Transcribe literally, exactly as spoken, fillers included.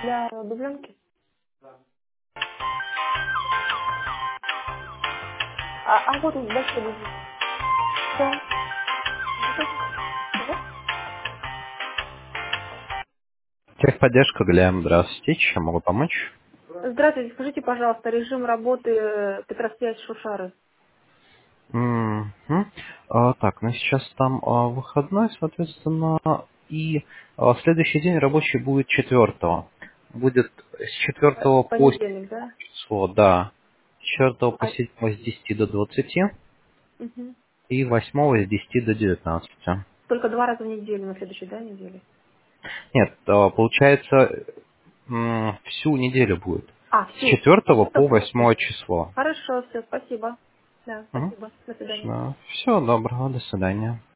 Для дубленки? А, а вот он большой лежит. Да. Вот это. Да? Техподдержка, Гляем, здравствуйте, чем могу помочь? Здравствуйте, скажите, пожалуйста, режим работы э, Петросвязь Шушары. Мгм. А, так, ну сейчас там а, выходной, соответственно, и а, следующий день рабочий будет четвертого. Будет с Э, четвертого по Понедельник, седьмое да? число, да. С четвертого по А, седьмое с десяти до двадцати мгм. и восьмого с десяти до девятнадцати. Только два раза в неделю, на следующей, да, неделе? Нет, а, получается, м, всю неделю будет. А, С всю. четвертого Это по по восьмое. восьмое число. Хорошо, все, спасибо. Да, спасибо. До свидания. Всего доброго, до свидания.